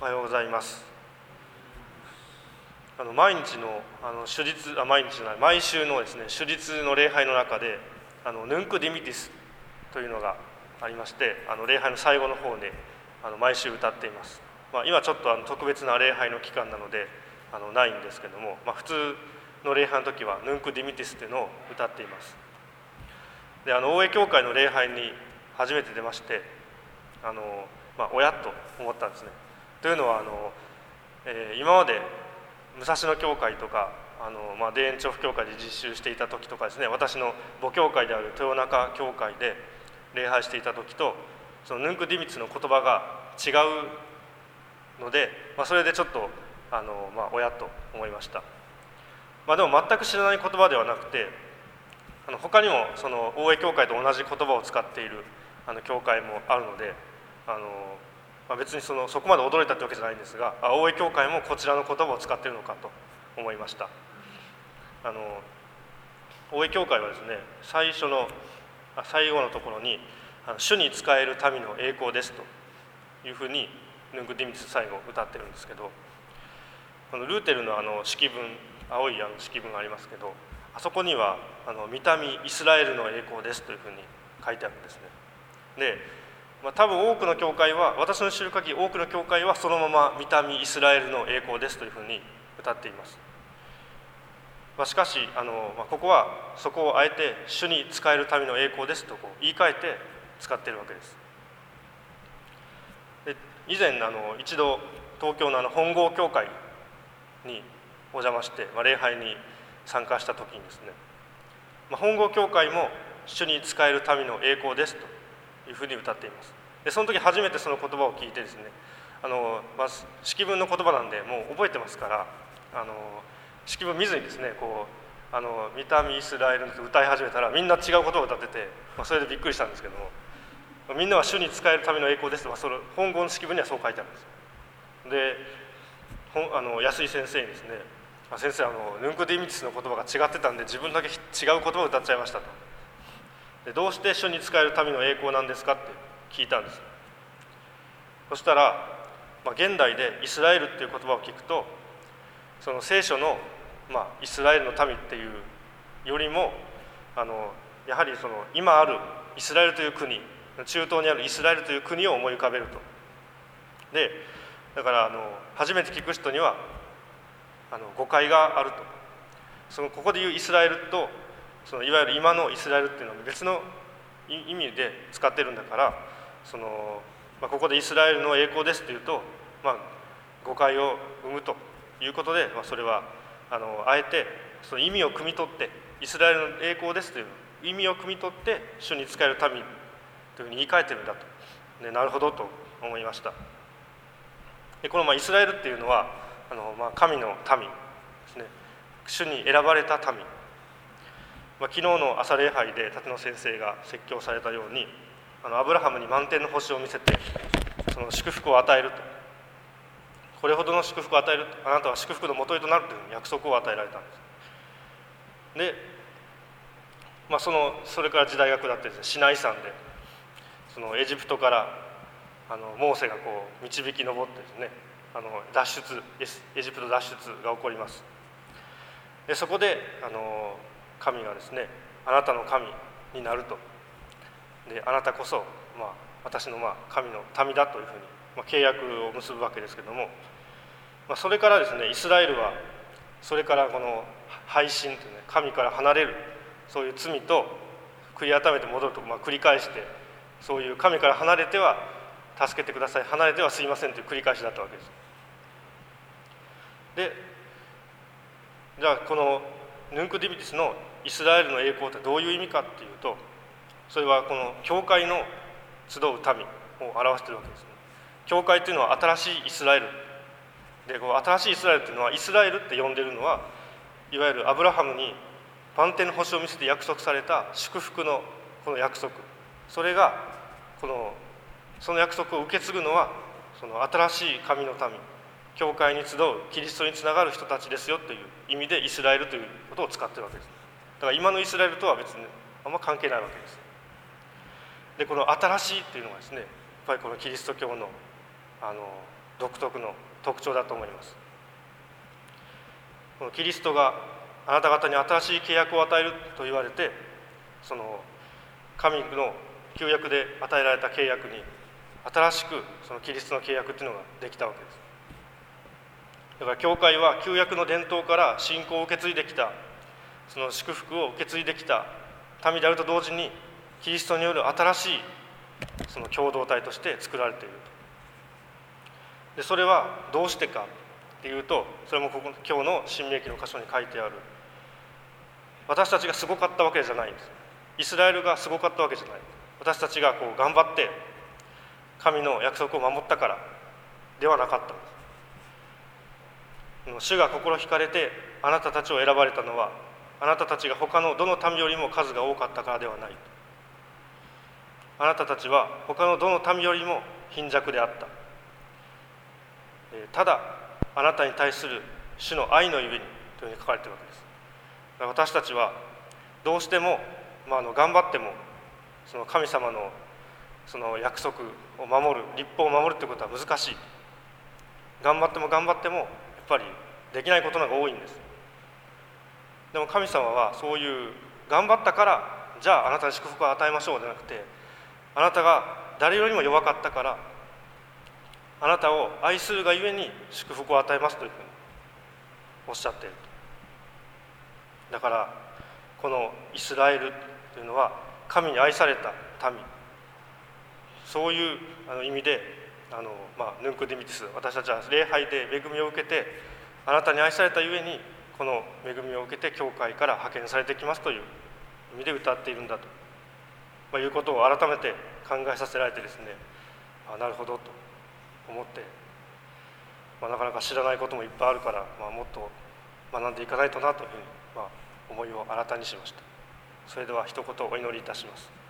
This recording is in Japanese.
おはようございます。毎日の主日毎日じゃない毎週のですね主日の礼拝の中でヌンクディミティスというのがありまして、礼拝の最後の方で毎週歌っています。今ちょっと特別な礼拝の期間なのでないんですけども、普通の礼拝の時はヌンクディミティスというのを歌っています。で大江教会の礼拝に初めて出ましておやっと思ったんですね。というのは今まで武蔵野教会とか田園調布教会で実習していた時とかですね、私の母教会である豊中教会で礼拝していた時とそのヌンクディミティスの言葉が違うので、それでちょっとおやっと思いました。でも全く知らない言葉ではなくて他にもその大江教会と同じ言葉を使っている教会もあるので別にそこまで驚いたってわけじゃないんですが、大江教会もこちらの言葉を使っているのかと思いました。大江教会はですね、最後のところに主に仕える民の栄光ですというふうにヌンクディミティス最後歌ってるんですけど、ルーテルの式文、青い式文がありますけど、あそこには御民イスラエルの栄光ですというふうに書いてあるんですね。で多分多くの教会は、私の知る限り多くの教会はそのまま御民イスラエルの栄光ですというふうに歌っています。しかしここはそこをあえて主に仕える民の栄光ですと言い換えて使っているわけです。で以前一度東京の本郷教会にお邪魔して、礼拝に参加した時にですね、本郷教会も主に仕える民の栄光ですというふうに歌っています。でその時初めてその言葉を聞いてですね、式文の言葉なんでもう覚えてますから式文見ずにですね御民イスラエルと歌い始めたらみんな違う言葉を歌ってて、それでびっくりしたんですけども、みんなは主に仕える民の栄光ですと、その本郷の式文にはそう書いてあるんです。で安井先生にですね、先生ヌンクディミティスの言葉が違ってたんで自分だけ違う言葉を歌っちゃいましたと。でどうして主に仕える民の栄光なんですかって聞いたんです。そしたら、現代でイスラエルっていう言葉を聞くと、その聖書の、イスラエルの民っていうよりもやはり今あるイスラエルという国、中東にあるイスラエルという国を思い浮かべると。でだから初めて聞く人には誤解があると。ここでいうイスラエルといわゆる今のイスラエルっていうのは別の意味で使ってるんだからここでイスラエルの栄光ですっていうと、誤解を生むということで、それはあえてその意味を汲み取ってイスラエルの栄光ですという意味を汲み取って主に仕える民というふうに言い換えてるんだと。でなるほどと思いました。でこのイスラエルっていうのは神の民ですね、主に選ばれた民。昨日の朝礼拝で立野先生が説教されたようにアブラハムに満天の星を見せてその祝福を与えると、これほどの祝福を与えると、あなたは祝福の元へとなるという約束を与えられたんです。で、それから時代が下ってですね、シナイ山でそのエジプトからモーセが導き上ってですねエジプト脱出が起こります。でそこで神がですね、あなたの神になると。であなたこそ、私の神の民だというふうに、契約を結ぶわけですけども、それからですねイスラエルはそれからこの背信というね、神から離れるそういう罪と悔い改めて戻ると、繰り返してそういう神から離れては助けてください、離れてはすいませんという繰り返しだったわけです。でじゃあこのヌンクディミティスのイスラエルの栄光ってどういう意味かっていうと、それはこの教会の集う民を表しているわけですね。教会というのは新しいイスラエルで、新しいイスラエルというのはイスラエルって呼んでいるのはいわゆるアブラハムに満天の星を見せて約束された祝福のこの約束、それがその約束を受け継ぐのはその新しい神の民、教会に集うキリストにつながる人たちですよという意味でイスラエルということを使っているわけです。だから今のイスラエルとは別にあんま関係ないわけです。でこの新しいっていうのがですね、やっぱりこのキリスト教の独特の特徴だと思います。このキリストがあなた方に新しい契約を与えると言われて、その神の旧約で与えられた契約に新しくそのキリストの契約というのができたわけです。だから教会は旧約の伝統から信仰を受け継いできた、その祝福を受け継いできた民であると同時に、キリストによる新しいその共同体として作られていると。でそれはどうしてかっていうと、それも今日の新明記の箇所に書いてある、私たちがすごかったわけじゃないんです。イスラエルがすごかったわけじゃない。私たちが頑張って神の約束を守ったからではなかったんです。主が心惹かれてあなたたちを選ばれたのは、あなたたちが他のどの民よりも数が多かったからではない。あなたたちは他のどの民よりも貧弱であった。ただあなたに対する主の愛のゆえにというふうに書かれているわけです。私たちはどうしても、頑張ってもその神様のその約束を守る、律法を守るということは難しい。頑張っても頑張ってもやっぱりできないことの方が多いんです。でも神様はそういう頑張ったからじゃああなたに祝福を与えましょうじゃなくて、あなたが誰よりも弱かったからあなたを愛するがゆえに祝福を与えますというふうにおっしゃっている。だからこのイスラエルというのは神に愛された民、そういう意味でヌンクディミティス、私たちは礼拝で恵みを受けて、あなたに愛されたゆえにこの恵みを受けて教会から派遣されてきますという意味で歌っているんだと、いうことを改めて考えさせられてですね、なるほどと思って、なかなか知らないこともいっぱいあるから、もっと学んでいかないとなというふうに、思いを新たにしました。それでは一言お祈りいたします。